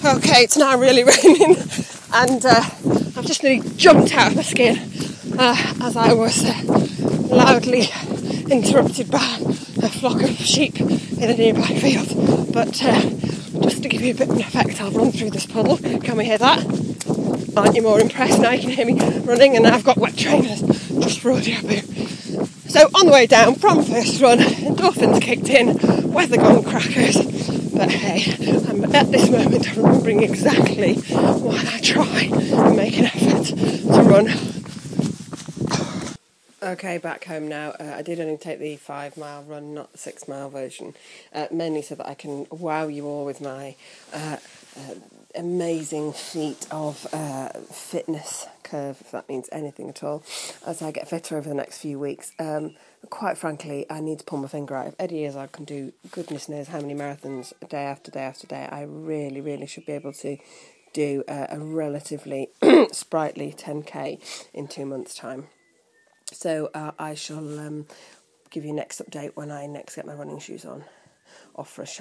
Okay, it's now really raining, and I've just nearly jumped out of my skin as I was loudly interrupted by a flock of sheep in a nearby field. But just to give you a bit of an effect, I'll run through this puddle. Can we hear that? Aren't you more impressed now? You can hear me running, and I've got wet trainers just for audio boo. So on the way down from first run, endorphins kicked in, weather gone crackers. But hey, I'm at this moment of remembering exactly why I try and make an effort to run. Okay, back home now. I did only take the 5 mile run, not the 6 mile version, mainly so that I can wow you all with my amazing feat of fitness curve, if that means anything at all, as I get fitter over the next few weeks. Quite frankly, I need to pull my finger out. If Eddie is, I can do goodness knows how many marathons day after day after day. I really, really should be able to do a relatively sprightly 10k in 2 months' time. So I shall give you next update when I next get my running shoes on, off for a shower.